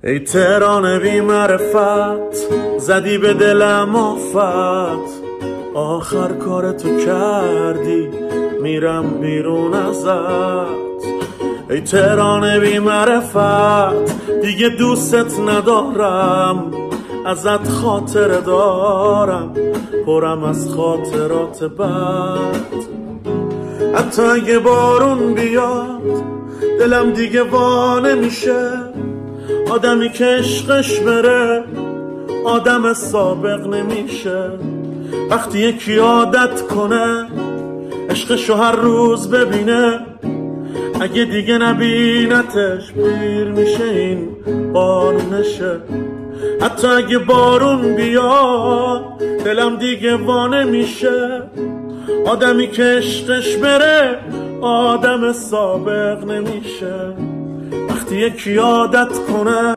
ای تهران بی معرفت، زدی به دلم آفت. آخر کارتو کردی، میرم بیرون ازت. ای تهران بی معرفت، دیگه دوستت ندارم. ازت خاطره دارم، پرم از خاطرات بد. حتی اگه بارون بیاد، دلم دیگه وا نمیشه. آدمی که عشقش بره، آدم سابق نمیشه. وقتی یکی عادت کنه، عشقشو هر روز ببینه، اگه دیگه نبینتش پیر میشه، این قانونشه. حتی اگه بارون بیاد، دلم دیگه وا نمیشه. آدمی که عشقش بره، آدم سابق نمیشه. وقتی یکی عادت کنه